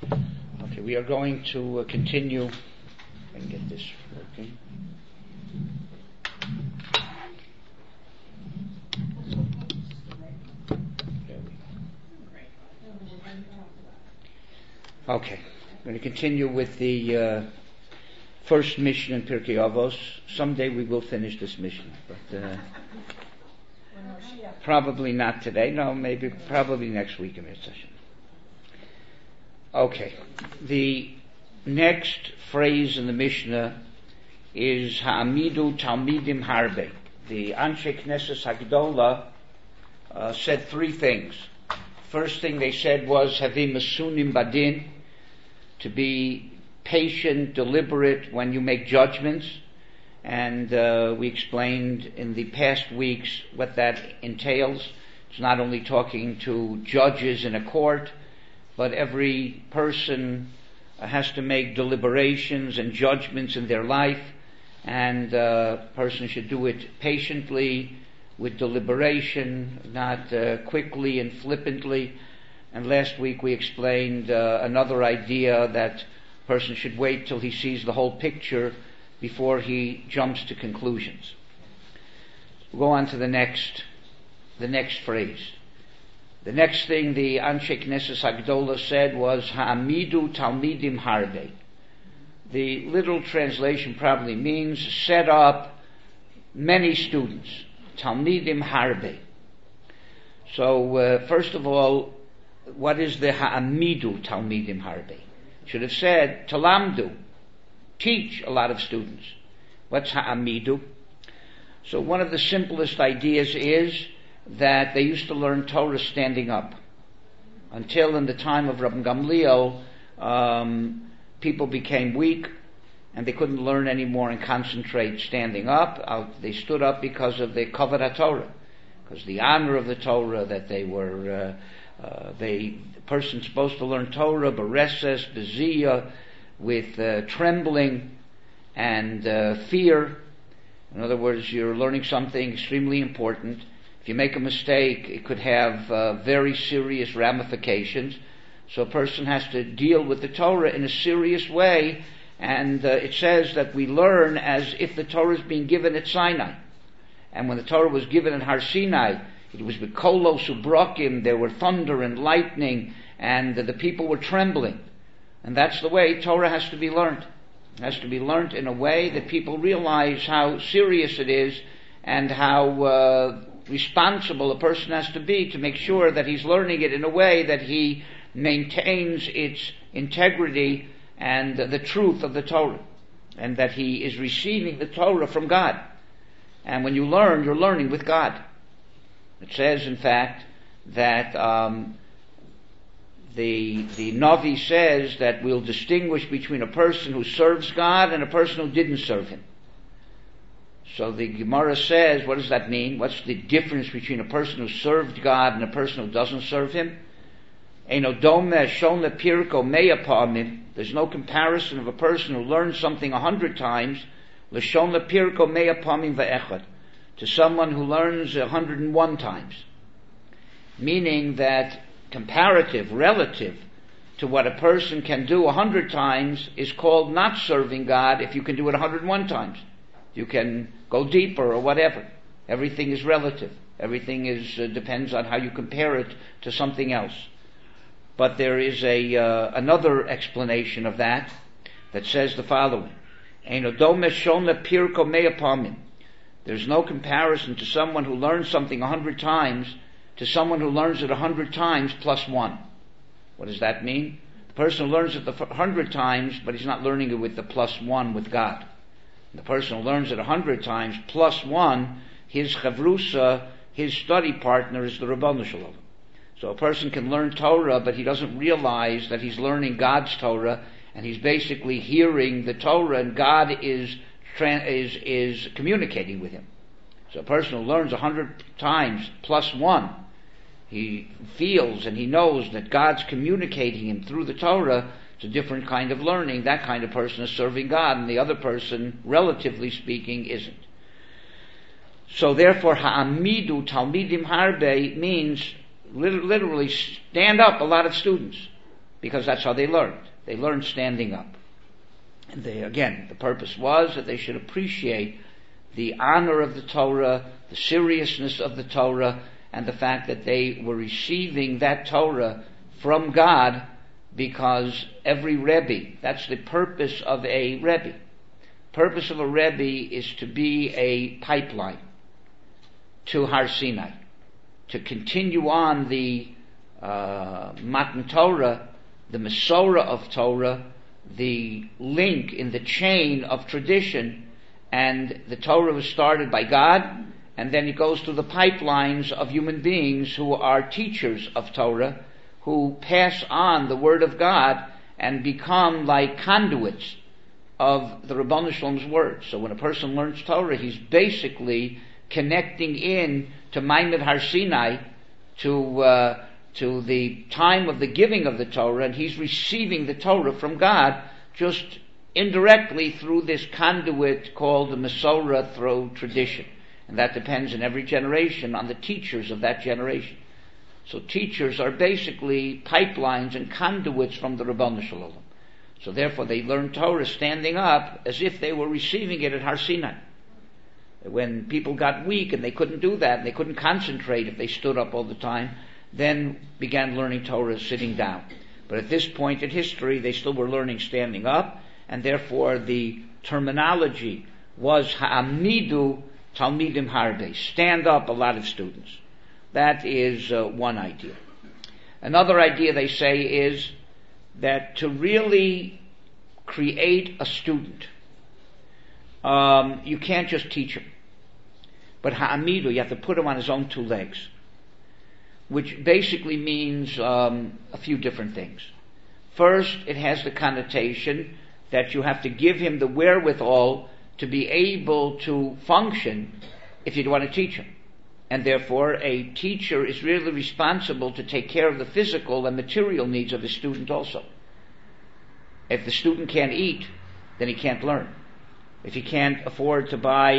Okay, we are going to continue and get this working. Okay, I'm going to continue with the first mission in Pirkei Avos. Someday we will finish this mission, but probably not today. No, probably next week in this session. Okay, the next phrase in the Mishnah is Ha'amidu Talmidim Harbe. The Anshe Knesset Hagdola said three things. First thing they said was Havim Masunim Badin, to be patient, deliberate when you make judgments. And we explained in the past weeks what that entails. It's not only talking to judges in a court, but every person has to make deliberations and judgments in their life, and a person should do it patiently, with deliberation, not quickly and flippantly. And last week we explained another idea, that a person should wait till he sees the whole picture before he jumps to conclusions. We'll go on to the next phrase. The next thing the Anshe Knesset Hagdola said was Ha'amidu Talmidim Harbe. The literal translation probably means set up many students. Talmidim Harbe. So first of all, what is the Ha'amidu Talmidim Harbe? Should have said Talamdu, teach a lot of students. What's Ha'amidu? So one of the simplest ideas is that they used to learn Torah standing up. Until in the time of Rabbi Gamliel, people became weak and they couldn't learn anymore and concentrate standing up. They stood up because of the Kavod HaTorah, because the honor of the Torah, that they were, the person's supposed to learn Torah, bereses, beziyah, with trembling and fear. In other words, you're learning something extremely important. If you make a mistake, it could have very serious ramifications. So a person has to deal with the Torah in a serious way, and it says that we learn as if the Torah is being given at Sinai. And when the Torah was given at Har Sinai, it was with kolos ubrokim, there were thunder and lightning, and the people were trembling. And that's the way Torah has to be learned. It has to be learned in a way that people realize how serious it is, and how responsible a person has to be to make sure that he's learning it in a way that he maintains its integrity and the truth of the Torah, and that he is receiving the Torah from God. And when you learn, you're learning with God. It says, in fact, that the Navi says that we'll distinguish between a person who serves God and a person who didn't serve Him. So the Gemara says, what does that mean? What's the difference between a person who served God and a person who doesn't serve Him? There's no comparison of a person who learns something 100 times to someone who learns 101 times. Meaning that comparative, relative to what a person can do 100 times is called not serving God if you can do it 101 times. You can go deeper or whatever. Everything is relative. Everything depends on how you compare it to something else. But there is another explanation of that says the following: there's no comparison to someone who learns something 100 times to someone who learns it 100 times plus one. What does that mean? The person who learns it 100 times, but he's not learning it with the plus one with God. The person who learns it 100 times plus one, his chavrusa, his study partner, is the Rabbanu Shalom. So a person can learn Torah, but he doesn't realize that he's learning God's Torah, and he's basically hearing the Torah, and God is communicating with him. So a person who learns 100 times plus one, he feels and he knows that God's communicating him through the Torah. It's a different kind of learning. That kind of person is serving God, and the other person, relatively speaking, isn't. So therefore, Ha'amidu Talmidim Harbe means literally stand up a lot of students. because that's how they learned. They learned standing up. And the purpose was that they should appreciate the honor of the Torah, the seriousness of the Torah, and the fact that they were receiving that Torah from God, because every Rebbe, that's the purpose of a Rebbe. Purpose of a Rebbe is to be a pipeline to Har Sinai, to continue on the Matan Torah, the Masorah of Torah, the link in the chain of tradition. And the Torah was started by God, and then it goes through the pipelines of human beings who are teachers of Torah, who pass on the Word of God and become like conduits of the Ribbono Shel Olam's Word. So when a person learns Torah, he's basically connecting in to Ma'amad Har Sinai, to the time of the giving of the Torah, and he's receiving the Torah from God just indirectly through this conduit called the Masorah, through tradition. And that depends in every generation on the teachers of that generation. So teachers are basically pipelines and conduits from the Ribbono Shel Olam. So therefore they learn Torah standing up as if they were receiving it at Har Sinai. When people got weak and they couldn't do that, and they couldn't concentrate if they stood up all the time, then began learning Torah sitting down. But at this point in history, they still were learning standing up, and therefore the terminology was ha'amidu talmidim harbe, stand up a lot of students. That is one idea. Another idea they say is that to really create a student, you can't just teach him. But ha'amidu, you have to put him on his own two legs, which basically means a few different things. First, it has the connotation that you have to give him the wherewithal to be able to function if you want to teach him. And therefore, a teacher is really responsible to take care of the physical and material needs of his student also. If the student can't eat, then he can't learn. If he can't afford to buy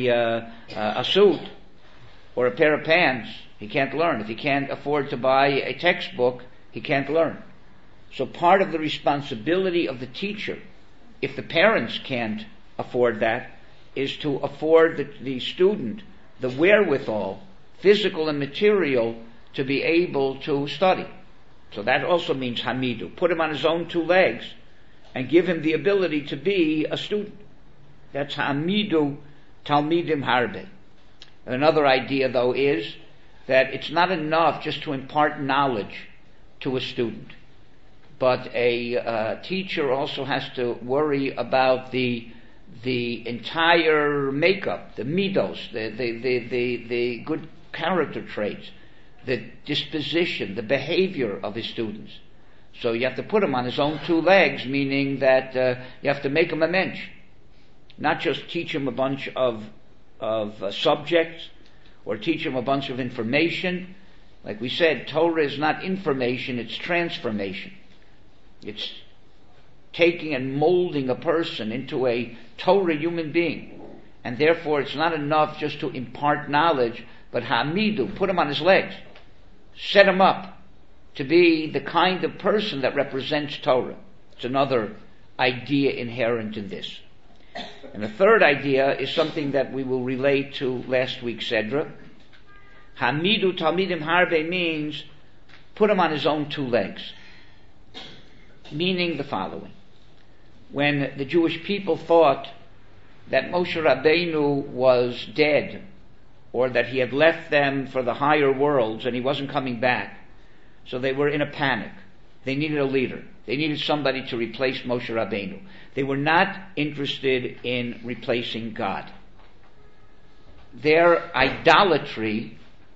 a suit or a pair of pants, he can't learn. If he can't afford to buy a textbook, he can't learn. So part of the responsibility of the teacher, if the parents can't afford that, is to afford the student the wherewithal, physical and material, to be able to study. So that also means hamidu. Put him on his own two legs and give him the ability to be a student. That's hamidu talmidim harbe. Another idea, though, is that it's not enough just to impart knowledge to a student, but a teacher also has to worry about the entire makeup, the midos, the good character traits, the disposition, the behavior of his students. So you have to put him on his own two legs, meaning that you have to make him a mensch, not just teach him a bunch of subjects or teach him a bunch of information. Like we said, Torah is not information, it's transformation. It's taking and molding a person into a Torah human being. And therefore it's not enough just to impart knowledge, but hamidu, put him on his legs, set him up to be the kind of person that represents Torah. It's another idea inherent in this. And the third idea is something that we will relate to last week's Sedra. Hamidu talmidim harbe means put him on his own two legs. Meaning the following. When the Jewish people thought that Moshe Rabbeinu was dead, or that he had left them for the higher worlds and he wasn't coming back, so they were in a panic. They needed a leader. They needed somebody to replace Moshe Rabbeinu. They were not interested in replacing God. Their idolatry,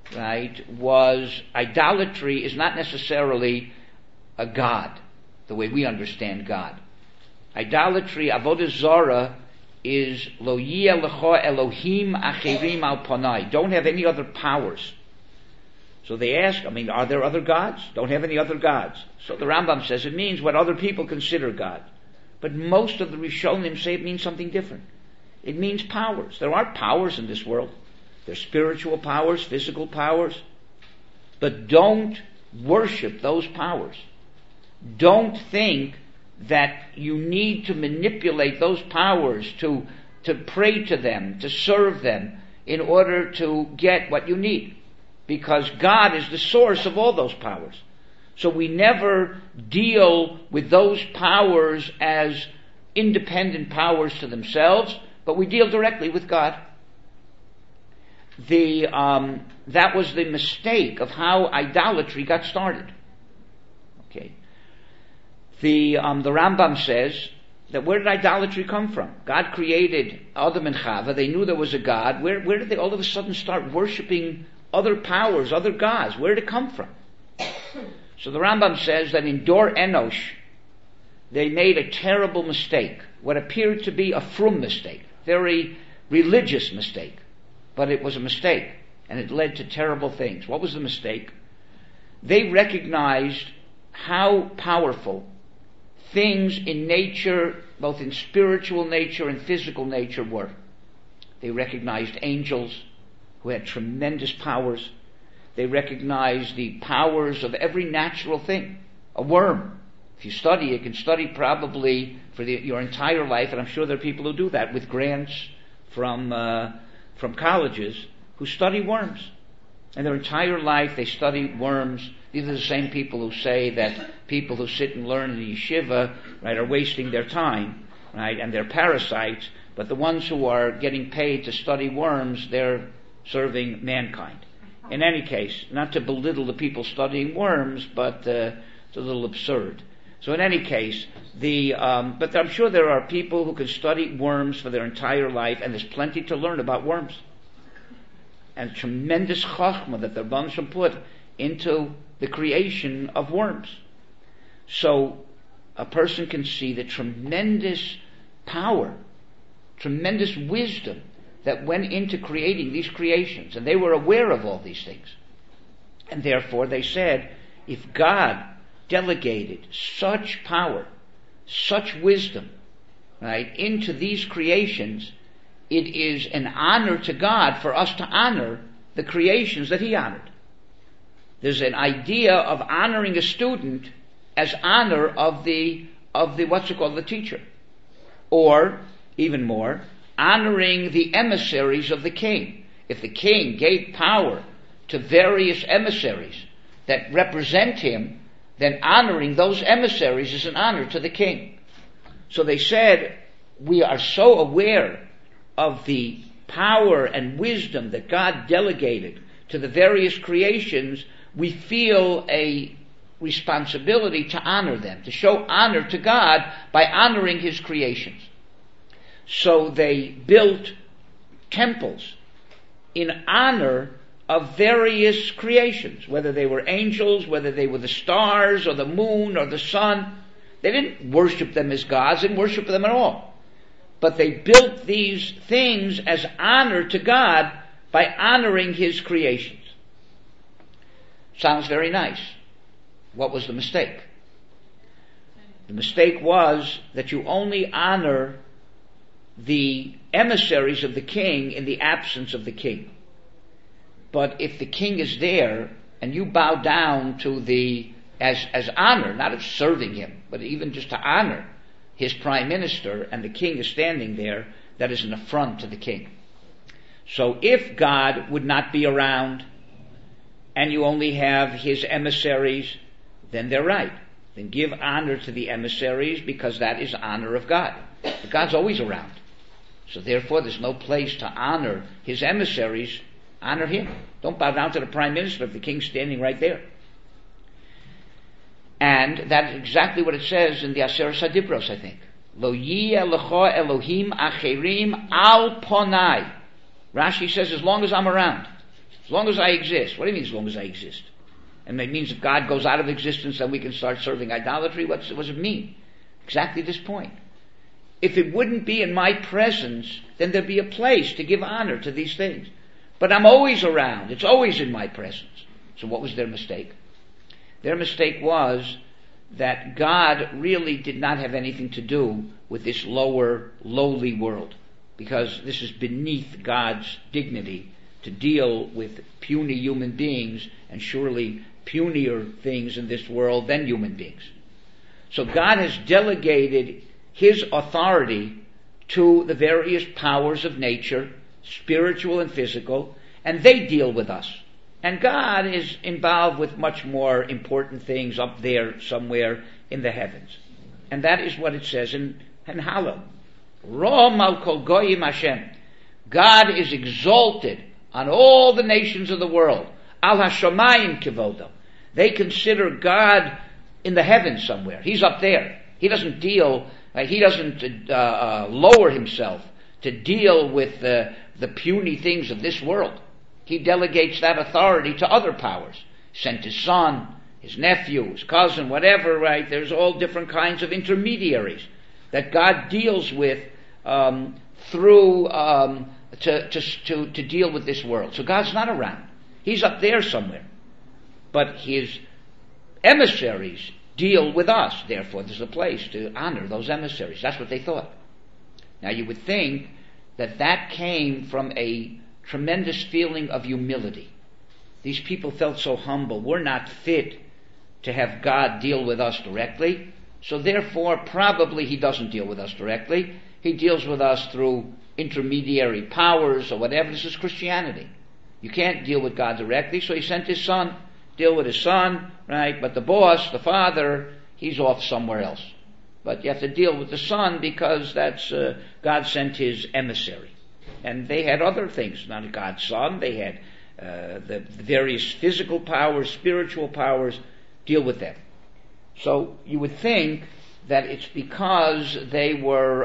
idolatry is not necessarily a God, the way we understand God. Idolatry, avodah zarah, is lo yeh lecha Elohim acherim al panai. Don't have any other powers. So they ask, are there other gods? Don't have any other gods. So the Rambam says it means what other people consider God. But most of the Rishonim say it means something different. It means powers. There are powers in this world. There's spiritual powers, physical powers. But don't worship those powers. Don't think that you need to manipulate those powers to pray to them, to serve them, in order to get what you need. Because God is the source of all those powers. So we never deal with those powers as independent powers to themselves, but we deal directly with God. That was the mistake of how idolatry got started. Okay. The Rambam says that where did idolatry come from? God created Adam and Chava. They knew there was a God. Where did they all of a sudden start worshiping other powers, other gods? Where did it come from? So the Rambam says that in Dor Enosh, they made a terrible mistake, what appeared to be a frum mistake, very religious mistake, but it was a mistake, and it led to terrible things. What was the mistake? They recognized how powerful things in nature, both in spiritual nature and physical nature, were. They recognized angels who had tremendous powers. They recognized the powers of every natural thing. A worm. If you study, you can study probably for your entire life, and I'm sure there are people who do that with grants from colleges who study worms. And their entire life they study worms. These are the same people who say that people who sit and learn in the yeshiva, right, are wasting their time, right, and they're parasites, but the ones who are getting paid to study worms, they're serving mankind. In any case, not to belittle the people studying worms, but it's a little absurd. So in any case, but I'm sure there are people who can study worms for their entire life, and there's plenty to learn about worms. And tremendous chachma that the Rebbeinu Shalom put into the creation of worms. So a person can see the tremendous power, tremendous wisdom that went into creating these creations. And they were aware of all these things. And therefore they said, if God delegated such power, such wisdom, right, into these creations, it is an honor to God for us to honor the creations that He honored. There's an idea of honoring a student as honor of the the teacher. Or, even more, honoring the emissaries of the king. If the king gave power to various emissaries that represent him, then honoring those emissaries is an honor to the king. So they said, we are so aware of the power and wisdom that God delegated to the various creations, we feel a responsibility to honor them, to show honor to God by honoring His creations. So they built temples in honor of various creations, whether they were angels, whether they were the stars or the moon or the sun. They didn't worship them as gods, they didn't worship them at all. But they built these things as honor to God by honoring His creations. Sounds very nice. What was the mistake? The mistake was that you only honor the emissaries of the king in the absence of the king. But if the king is there and you bow down to as honor, not as serving him, but even just to honor his prime minister, and the king is standing there, that is an affront to the king. So if God would not be around and you only have his emissaries, then they're right. Then give honor to the emissaries, because that is honor of God. But God's always around. So therefore there's no place to honor his emissaries. Honor him. Don't bow down to the prime minister if the king's standing right there. And that's exactly what it says in the Aseret Hadibros, I think. Lo yiyeh lecha Elohim acherim al ponai. Rashi says, as long as I'm around. As long as I exist. What do you mean, as long as I exist? And it means if God goes out of existence, then we can start serving idolatry. What does it mean? Exactly this point. If it wouldn't be in my presence, then there'd be a place to give honor to these things. But I'm always around. It's always in my presence. So what was their mistake? Their mistake was that God really did not have anything to do with this lower, lowly world, because this is beneath God's dignity to deal with puny human beings, and surely punier things in this world than human beings. So God has delegated His authority to the various powers of nature, spiritual and physical, and they deal with us. And God is involved with much more important things up there somewhere in the heavens. And that is what it says in Hallel. Rom al kol goyim Hashem. God is exalted on all the nations of the world. Al hashamayim kivodo. They consider God in the heavens somewhere. He's up there. He doesn't deal, he doesn't lower himself to deal with the puny things of this world. He delegates that authority to other powers. Sent his son, his nephew, his cousin, whatever, right? There's all different kinds of intermediaries that God deals with through to deal with this world. So God's not around. He's up there somewhere. But his emissaries deal with us. Therefore, there's a place to honor those emissaries. That's what they thought. Now, you would think that that came from a tremendous feeling of humility. These people felt so humble. We're not fit to have God deal with us directly. So therefore, probably He doesn't deal with us directly. He deals with us through intermediary powers or whatever. This is Christianity. You can't deal with God directly, so He sent His Son. Deal with His Son, right? But the boss, the Father, He's off somewhere else. But you have to deal with the Son because that's God sent His emissary. And they had other things, not God's Son. They had the various physical powers, spiritual powers, deal with them. So you would think that it's because they were,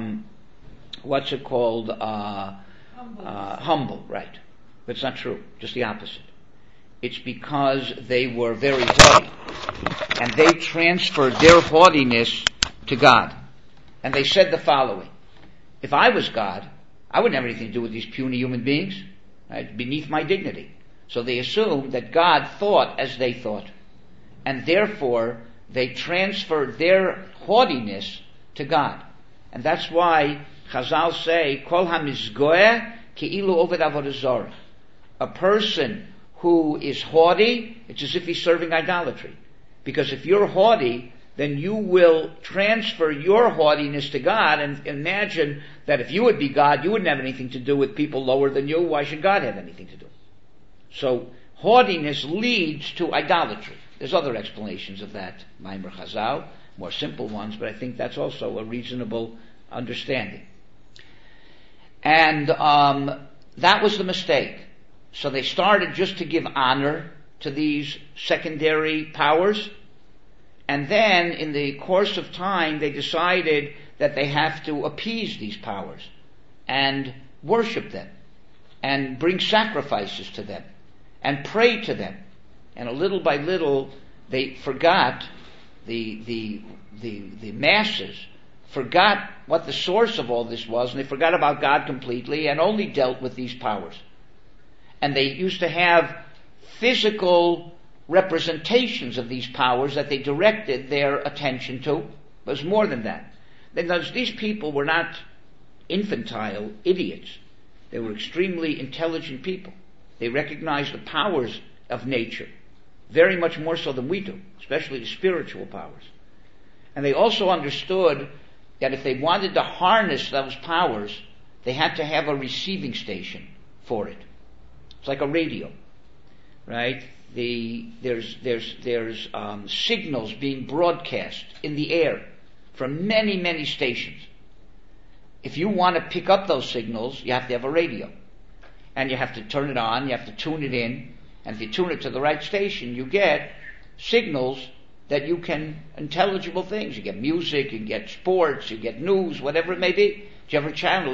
humble, right? But it's not true, just the opposite. It's because they were very haughty. And they transferred their haughtiness to God. And they said the following: if I was God, I wouldn't have anything to do with these puny human beings. Right? Beneath my dignity. So they assumed that God thought as they thought. And therefore, they transferred their haughtiness to God. And that's why Chazal say, Kol hamizgoeh ke'ilu oved avodah zarah. A person who is haughty, it's as if he's serving idolatry. Because if you're haughty, then you will transfer your haughtiness to God, and imagine that if you would be God, you wouldn't have anything to do with people lower than you. Why should God have anything to do? So, haughtiness leads to idolatry. There's other explanations of that, Maimer Chazal, more simple ones, but I think that's also a reasonable understanding. And that was the mistake. So they started just to give honor to these secondary powers, and then in the course of time they decided that they have to appease these powers and worship them and bring sacrifices to them and pray to them. And little by little they forgot, the masses forgot what the source of all this was, and they forgot about God completely and only dealt with these powers. And they used to have physical representations of these powers that they directed their attention to. It was more than that. Because these people were not infantile idiots. They were extremely intelligent people. They recognized the powers of nature, very much more so than we do, especially the spiritual powers. And they also understood that if they wanted to harness those powers, they had to have a receiving station for it. It's like a radio, right? There's signals being broadcast in the air from many, many stations. If you want to pick up those signals, you have to have a radio. And you have to turn it on, you have to tune it in, and if you tune it to the right station, you get signals that you can, intelligible things. You get music, you get sports, you get news, whatever it may be. Whichever channel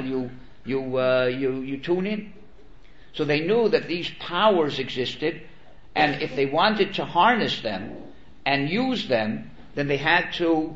you tune in. So they knew that these powers existed, and if they wanted to harness them and use them, then they had to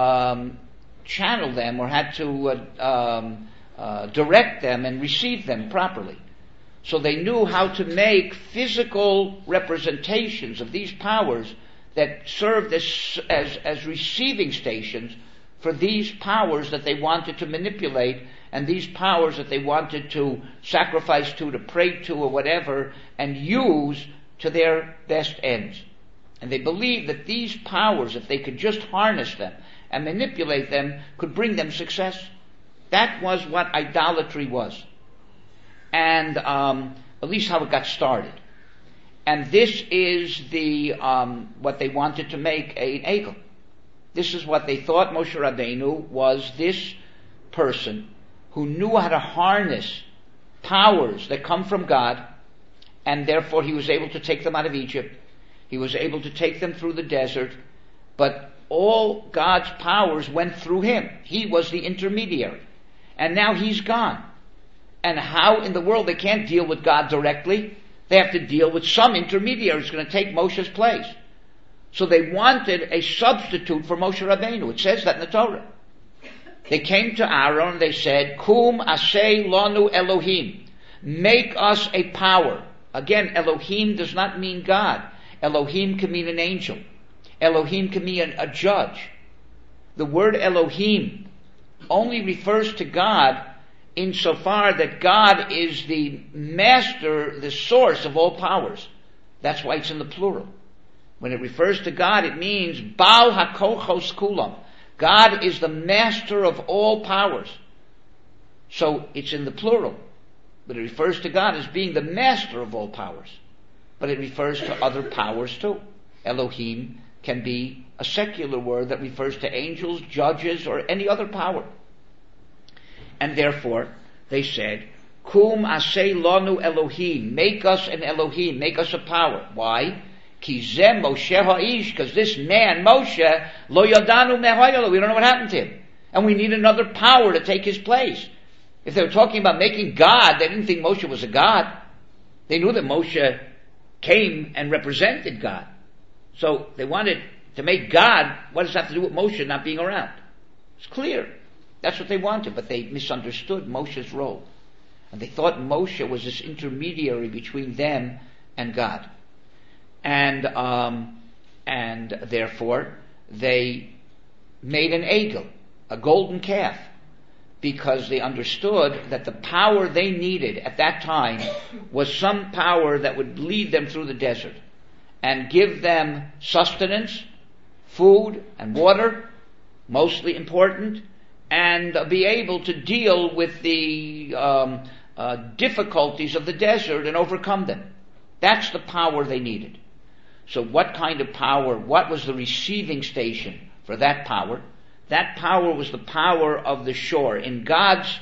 channel them or had to direct them and receive them properly. So they knew how to make physical representations of these powers that served as receiving stations for these powers that they wanted to manipulate, and these powers that they wanted to sacrifice to pray to, or whatever, and use to their best ends. And they believed that these powers, if they could just harness them and manipulate them, could bring them success. That was what idolatry was. And at least how it got started. And this is the what they wanted to make an Egel. This is what they thought Moshe Rabbeinu was, this person who knew how to harness powers that come from God, and therefore he was able to take them out of Egypt. He was able to take them through the desert, but all God's powers went through him. He was the intermediary. And now he's gone. And how in the world they can't deal with God directly? They have to deal with some intermediary who's going to take Moshe's place. So they wanted a substitute for Moshe Rabbeinu. It says that in the Torah. They came to Aaron and they said, Kum asay lanu Elohim. Make us a power. Again, Elohim does not mean God. Elohim can mean an angel. Elohim can mean a judge. The word Elohim only refers to God insofar that God is the master, the source of all powers. That's why it's in the plural. When it refers to God, it means Baal HaKochos Kulam. God is the master of all powers. So it's in the plural. But it refers to God as being the master of all powers. But it refers to other powers too. Elohim can be a secular word that refers to angels, judges, or any other power. And therefore, they said, Kum asay lanu Elohim. Make us an Elohim. Make us a power. Why? Ki zeh Moshe ha'ish. Because this man, Moshe, lo yadanu mehoyelo. We don't know what happened to him. And we need another power to take his place. If they were talking about making God, they didn't think Moshe was a God. They knew that Moshe came and represented God. So they wanted to make God. What does that have to do with Moshe not being around? It's clear. That's what they wanted, but they misunderstood Moshe's role. And they thought Moshe was this intermediary between them and God. And therefore, they made an Egel, a golden calf, because they understood that the power they needed at that time was some power that would lead them through the desert and give them sustenance, food and water, mostly important, and be able to deal with the difficulties of the desert and overcome them. That's the power they needed. So what kind of power, what was the receiving station for that power? That power was the power of the shore. In God's,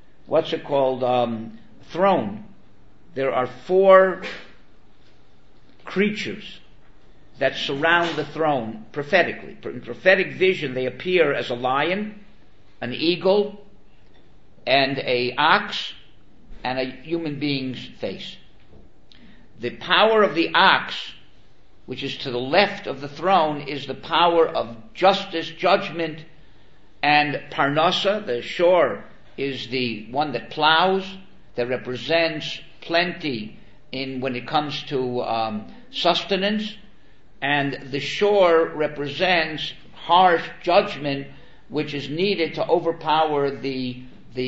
throne, there are 4 creatures that surround the throne prophetically. In prophetic vision, they appear as a lion, an eagle, and an ox, and a human being's face. The power of the ox, which is to the left of the throne, is the power of justice, judgment, and Parnasa, the shore, is the one that plows, that represents plenty when it comes to sustenance, and the shore represents harsh judgment, which is needed to overpower the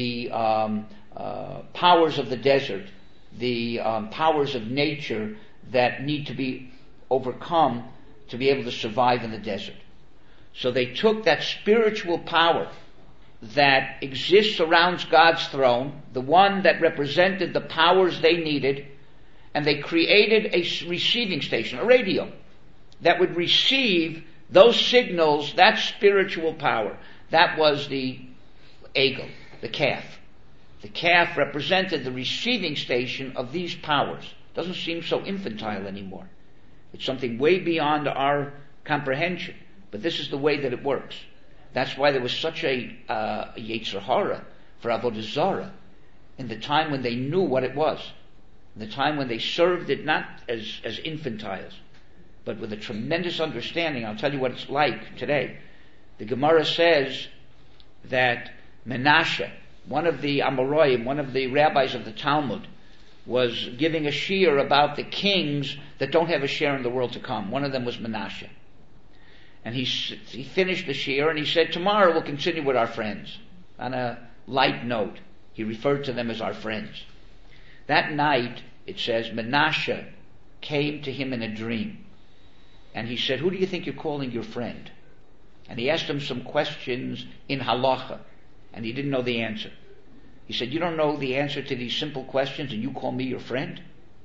powers of the desert, the powers of nature that need to be overcome to be able to survive in the desert. So they took that spiritual power that exists around God's throne, the one that represented the powers they needed, and they created a receiving station, a radio, that would receive those signals, that spiritual power. That was the Egel, the calf. The calf represented the receiving station of these powers. Doesn't seem so infantile anymore. It's something way beyond our comprehension. But this is the way that it works. That's why there was such a Yetzer Hara for Avodah Zarah in the time when they knew what it was. In the time when they served it not as infantiles, but with a tremendous understanding. I'll tell you what it's like today. The Gemara says that Menashe, one of the Amoraim, one of the rabbis of the Talmud, was giving a shiur about the kings that don't have a share in the world to come. One of them was Menashe. And he finished the shiur and he said, tomorrow we'll continue with our friends. On a light note, he referred to them as our friends. That night, it says, Menashe came to him in a dream. And he said, who do you think you're calling your friend? And he asked him some questions in halacha, and he didn't know the answer. He said, you don't know the answer to these simple questions and you call me your friend?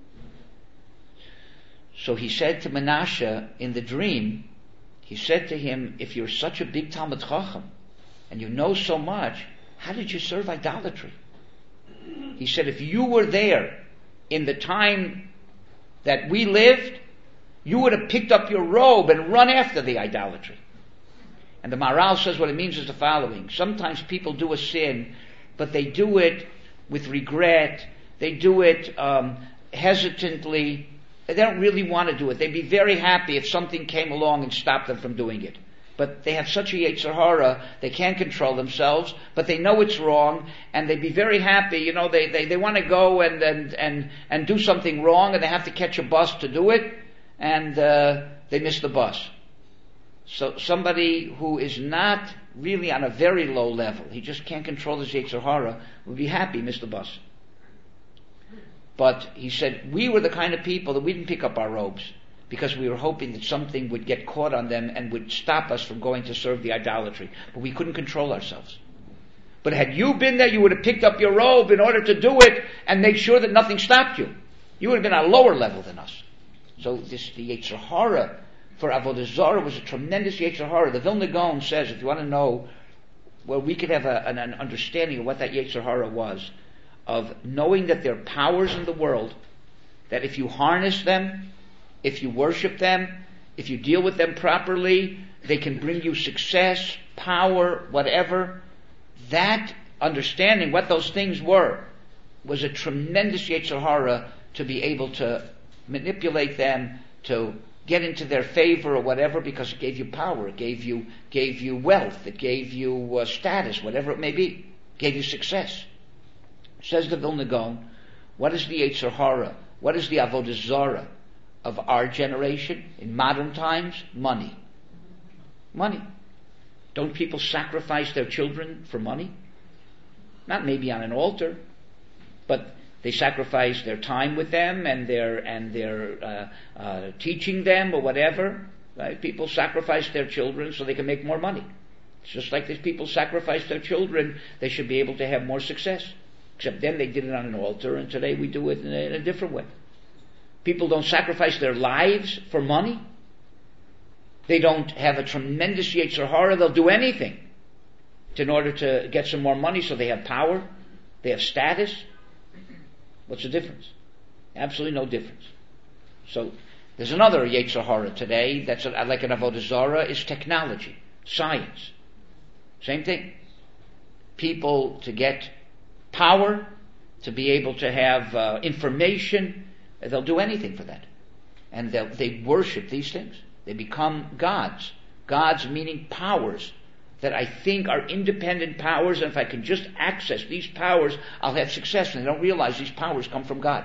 So he said to Menashe in the dream, he said to him, if you're such a big Talmid Chacham and you know so much, how did you serve idolatry? He said, if you were there in the time that we lived, you would have picked up your robe and run after the idolatry. And the Maharal says what it means is the following. Sometimes people do a sin, but they do it with regret. They do it hesitantly. They don't really want to do it. They'd be very happy if something came along and stopped them from doing it. But they have such a Yetzer Hara, they can't control themselves, but they know it's wrong, and they'd be very happy. They want to go and do something wrong, and they have to catch a bus to do it, and they miss the bus. So somebody who is not really on a very low level, he just can't control his Yetzer Hara, would be happy, miss the bus. But he said, we were the kind of people that we didn't pick up our robes because we were hoping that something would get caught on them and would stop us from going to serve the idolatry. But we couldn't control ourselves. But had you been there, you would have picked up your robe in order to do it and make sure that nothing stopped you. You would have been on a lower level than us. So the Yetzer Hara for Avodah Zarah was a tremendous Yetzer Hara. The Vilna Gaon says, if you want to know, well, we could have an understanding of what that Yetzer Hara was, of knowing that there are powers in the world, that if you harness them, if you worship them, if you deal with them properly, they can bring you success, power, whatever. That understanding, what those things were, was a tremendous Yetzer Hara to be able to manipulate them, to get into their favor or whatever, because it gave you power, it gave you wealth, it gave you status, whatever it may be, it gave you success. Says the Vilna Gaon, what is the Yetzer Hara? What is the Avodah Zarah of our generation in modern times? Money. Money. Don't people sacrifice their children for money? Not maybe on an altar, but they sacrifice their time with them and their teaching them or whatever. Right? People sacrifice their children so they can make more money. It's just like these people sacrifice their children, they should be able to have more success. Except then they did it on an altar, and today we do it in a different way. People don't sacrifice their lives for money. They don't have a tremendous Yetzer Hara. They'll do anything in order to get some more money so they have power, they have status. What's the difference? Absolutely no difference. So there's another Yetzer Hara today that's like an Avodah Zarah, is technology, science. Same thing. People to get power, to be able to have information, they'll do anything for that. And they worship these things. They become gods. Gods meaning powers that I think are independent powers, and if I can just access these powers, I'll have success. And they don't realize these powers come from God.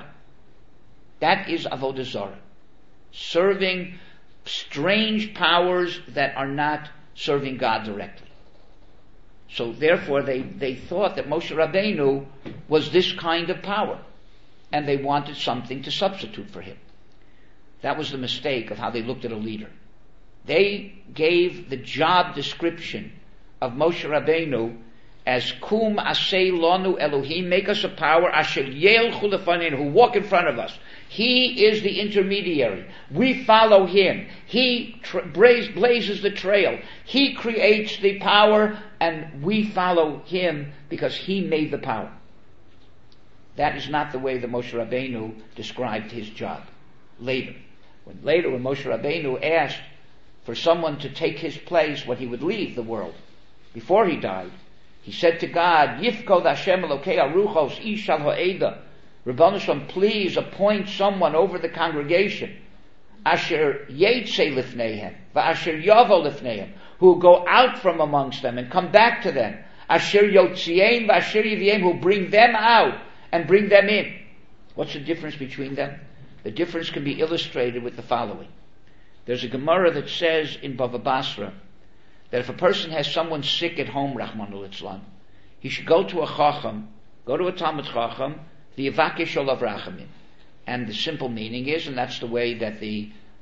That is Avodah Zarah. Serving strange powers that are not serving God directly. So therefore they thought that Moshe Rabbeinu was this kind of power, and they wanted something to substitute for him. That was the mistake of how they looked at a leader. They gave the job description of Moshe Rabbeinu as Kum Aseh Lanu Elohim, make us a power, Asher Yelchu Lefaneinu, who walk in front of us. He is the intermediary. We follow him. He blazes the trail. He creates the power, and we follow him because he made the power. That is not the way that Moshe Rabbeinu described his job. Later, when Moshe Rabbeinu asked for someone to take his place when he would leave the world, before he died, he said to God, Yifkod Hashem Elokei Aruchos Ish Al Ha'eda, Rebbeinu Shalom, please appoint someone over the congregation, Asher Yetzei Lifneihem, V'Asher Yavo Lifneihem, who will go out from amongst them and come back to them, Asher Yotzieim V'Asher Yiviem, who bring them out and bring them in. What's the difference between them? The difference can be illustrated with the following. There's a Gemara that says in Bava Basra that if a person has someone sick at home, Rahmanul Islam, he should go to a Chacham, go to a Talmid Chacham, the Yavakesh Olav Rachamim. And the simple meaning is, and that's the way that the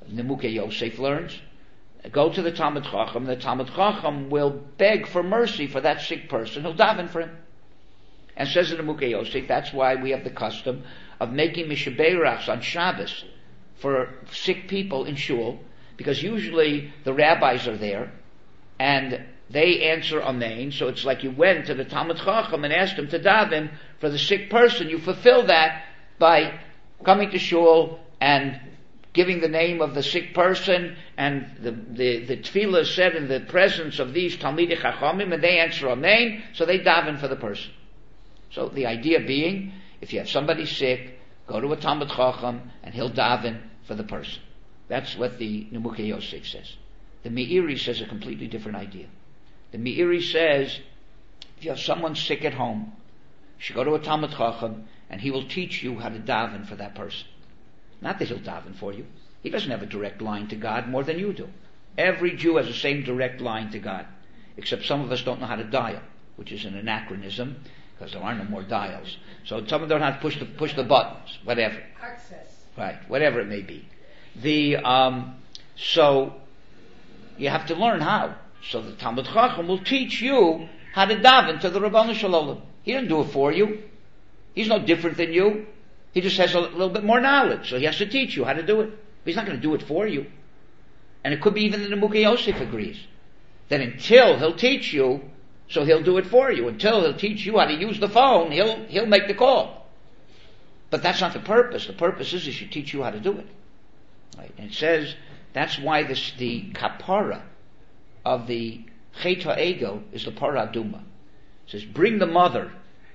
Nemuke Yosef learns, go to the Talmud Chacham. The Talmud Chacham will beg for mercy for that sick person. He'll daven for him. And says in Nemuke Yosef, that's why we have the custom of making mishabeirachs on Shabbos for sick people in shul, because usually the rabbis are there, and they answer Amen. So it's like you went to the Talmud Chacham and asked him to daven for the sick person. You fulfill that by coming to shul and giving the name of the sick person, and the tefillah is said in the presence of these Talmidei Chachamim, and they answer Amen, so they daven for the person. So the idea being, if you have somebody sick, go to a Talmud Chacham, and he'll daven for the person. That's what the Nemuke Yosef says. The Meiri says a completely different idea. The Meiri says, if you have someone sick at home, you should go to a Talmud Chacham, and he will teach you how to daven for that person. Not that he'll daven for you. He doesn't have a direct line to God more than you do. Every Jew has the same direct line to God, except some of us don't know how to dial, which is an anachronism, because there are no more dials. So some of them don't know how to push the buttons, whatever. Access. Right, whatever it may be. So you have to learn how. So the Talmud Chacham will teach you how to daven to the Rabbanu Shalom. He didn't do it for you. He's no different than you. He just has a little bit more knowledge, so he has to teach you how to do it. But he's not going to do it for you. And it could be even the Nemuke Yosef agrees that until he'll teach you, so he'll do it for you. Until he'll teach you how to use the phone, he'll make the call. But that's not the purpose. The purpose is he should teach you how to do it. Right? And it says that's why the kapara of the Chet HaEgel is the Parah Aduma. It says, bring the mother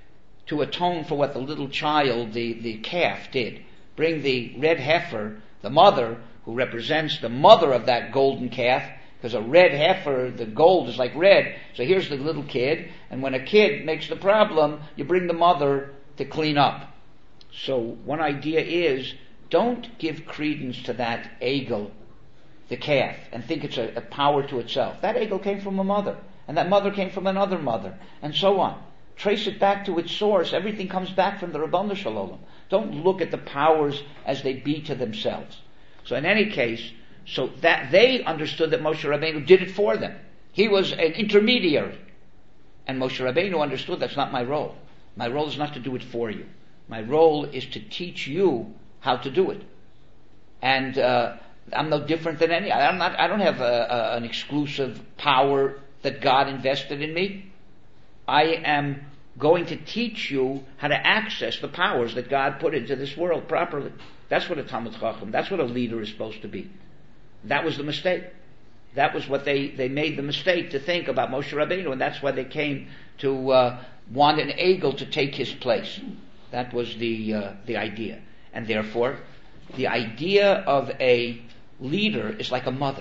to atone for what the little child, the calf, did. Bring the red heifer, the mother, who represents the mother of that golden calf, because a red heifer, the gold is like red. So here's the little kid, and when a kid makes the problem, you bring the mother to clean up. So one idea is, don't give credence to that egel, the calf, and think it's a power to itself. That egel came from a mother, and that mother came from another mother, and so on. Trace it back to its source. Everything comes back from the Rabbanu Shalom. Don't look at the powers as they be to themselves. So in any case, so that they understood that Moshe Rabbeinu did it for them. He was an intermediary. And Moshe Rabbeinu understood that's not my role. My role is not to do it for you. My role is to teach you how to do it. And I'm no different than any. I don't have an exclusive power that God invested in me. I am going to teach you how to access the powers that God put into this world properly. That's what a Talmud Chacham, that's what a leader is supposed to be. That was the mistake. That was what they made the mistake to think about Moshe Rabbeinu, and that's why they came to want an egel to take his place. That was the idea. And therefore, the idea of a leader is like a mother.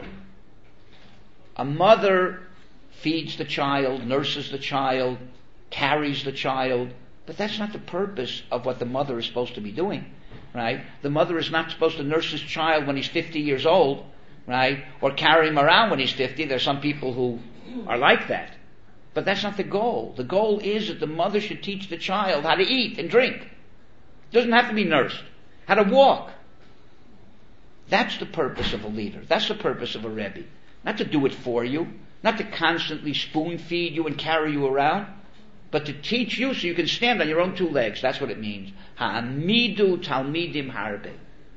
A mother feeds the child, nurses the child, carries the child, but that's not the purpose of what the mother is supposed to be doing, right? The mother is not supposed to nurse his child when he's 50 years old, right? Or carry him around when he's 50. There's some people who are like that. But that's not the goal. The goal is that the mother should teach the child how to eat and drink. It doesn't have to be nursed. How to walk. That's the purpose of a leader. That's the purpose of a Rebbe. Not to do it for you. Not to constantly spoon feed you and carry you around, but to teach you so you can stand on your own two legs. That's what it means. Ha'amidu talmidim harbe.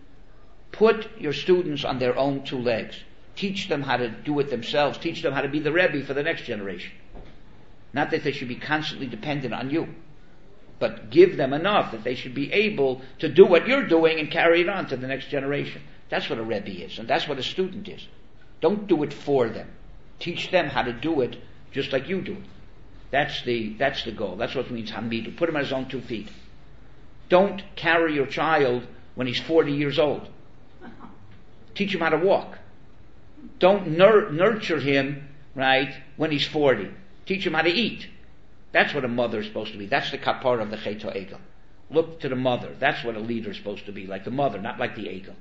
Put your students on their own two legs. Teach them how to do it themselves. Teach them how to be the Rebbe for the next generation. Not that they should be constantly dependent on you, but give them enough that they should be able to do what you're doing and carry it on to the next generation. That's what a Rebbe is, and that's what a student is. Don't do it for them. Teach them how to do it just like you do it. That's the goal. That's what it means hamidu. Put him on his own 2 feet. Don't carry your child when he's 40 years old. Teach him how to walk. Don't nurture him, right, when he's 40. Teach him how to eat. That's what a mother is supposed to be. That's the kapara of the Chet HaEgel. Look to the mother. That's what a leader is supposed to be, like the mother, not like the Egel.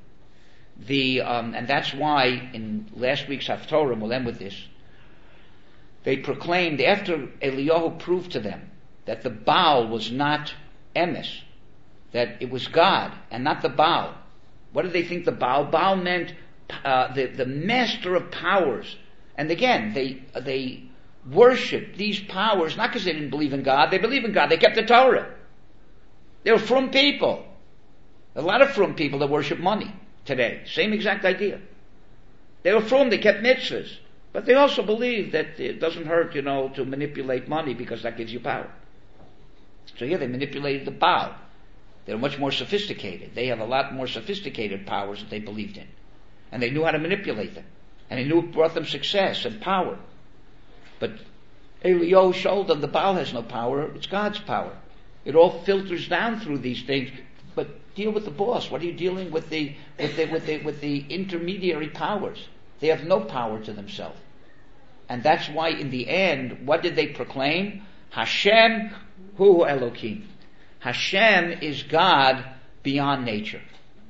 And that's why in last week's Haftorah, we'll end with this, they proclaimed, after Eliyahu proved to them that the Baal was not Emes, that it was God and not the Baal. What did they think the Baal? Baal meant the master of powers. And again, they worship these powers, not because they didn't believe in God. They believe in God. They kept the Torah. They were frum people. A lot of frum people that worship money today. Same exact idea. They were frum. They kept mitzvahs. But they also believe that it doesn't hurt, to manipulate money because that gives you power. So here they manipulated the Baal. They're much more sophisticated. They have a lot more sophisticated powers that they believed in. And they knew how to manipulate them. And they knew it brought them success and power. But Eliyahu showed them the Baal has no power, it's God's power. It all filters down through these things. But deal with the boss. What are you dealing with the intermediary powers? They have no power to themselves. And that's why in the end, what did they proclaim? Hashem hu Elokim. Hashem is God beyond nature.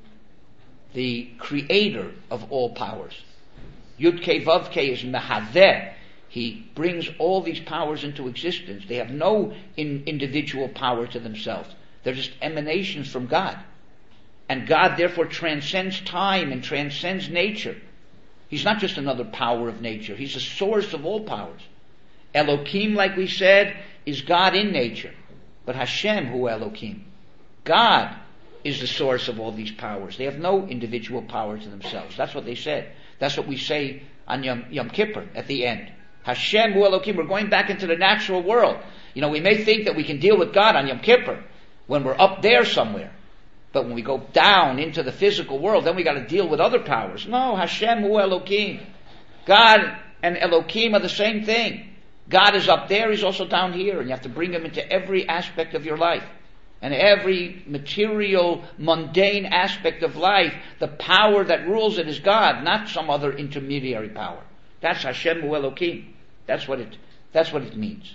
The creator of all powers. Yud-Kei Vav-Kei is Mehaveh. He brings all these powers into existence. They have no individual power to themselves. They're just emanations from God. And God therefore transcends time and transcends nature. He's not just another power of nature. He's the source of all powers. Elokim, like we said, is God in nature. But Hashem hu Elokim. God is the source of all these powers. They have no individual power to themselves. That's what they said. That's what we say on Yom Kippur at the end. Hashem hu Elokim. We're going back into the natural world. We may think that we can deal with God on Yom Kippur when we're up there somewhere. But when we go down into the physical world, then we got to deal with other powers. No, Hashem hu Elokim. God and Elokim are the same thing. God is up there, He's also down here, and you have to bring Him into every aspect of your life. And every material, mundane aspect of life, the power that rules it is God, not some other intermediary power. That's Hashem hu Elokim. That's what it means.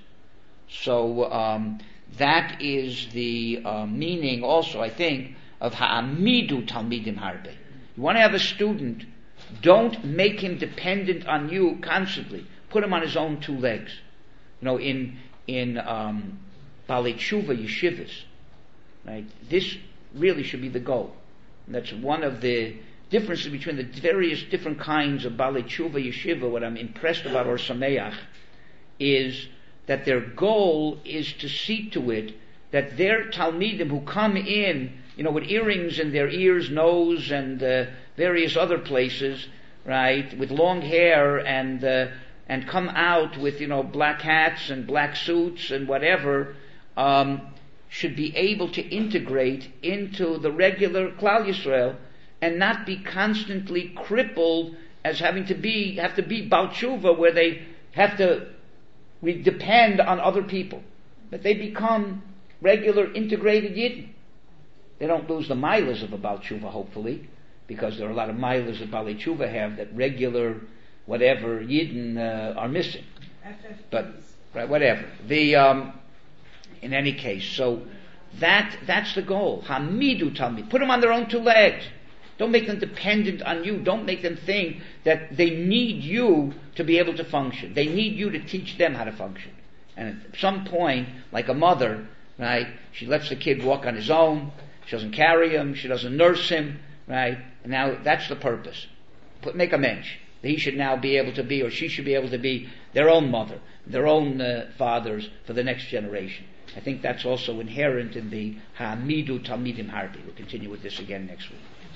So that is the meaning also, I think, of Ha'amidu Talmidim Harbe. You want to have a student, don't make him dependent on you constantly. Put him on his own two legs. In Balei Tshuva yeshivas, right? This really should be the goal. And that's one of the differences between the various different kinds of Balei Tshuva yeshiva. What I'm impressed about Or Sameach is that their goal is to see to it that their Talmidim who come in, with earrings in their ears, nose, and various other places, right, with long hair and come out with, black hats and black suits and whatever, should be able to integrate into the regular Klal Yisrael and not be constantly crippled as have to be Bal Tshuva, where they have to depend on other people. But they become regular integrated Yidden. They don't lose the milas of a Bal Tshuva, hopefully, because there are a lot of milas that Balei Tshuva have that regular whatever Yidden are missing. But right, whatever. In any case, so that's the goal. Hamidu Talmid. Put them on their own two legs. Don't make them dependent on you. Don't make them think that they need you to be able to function. They need you to teach them how to function. And at some point, like a mother, right, she lets the kid walk on his own. She doesn't carry him. She doesn't nurse him, right? And now that's the purpose. Make a mensch. He should now be able to be, or she should be able to be, their own mother, their own fathers for the next generation. I think that's also inherent in the Ha'amidu Talmidim Harbe. We'll continue with this again next week.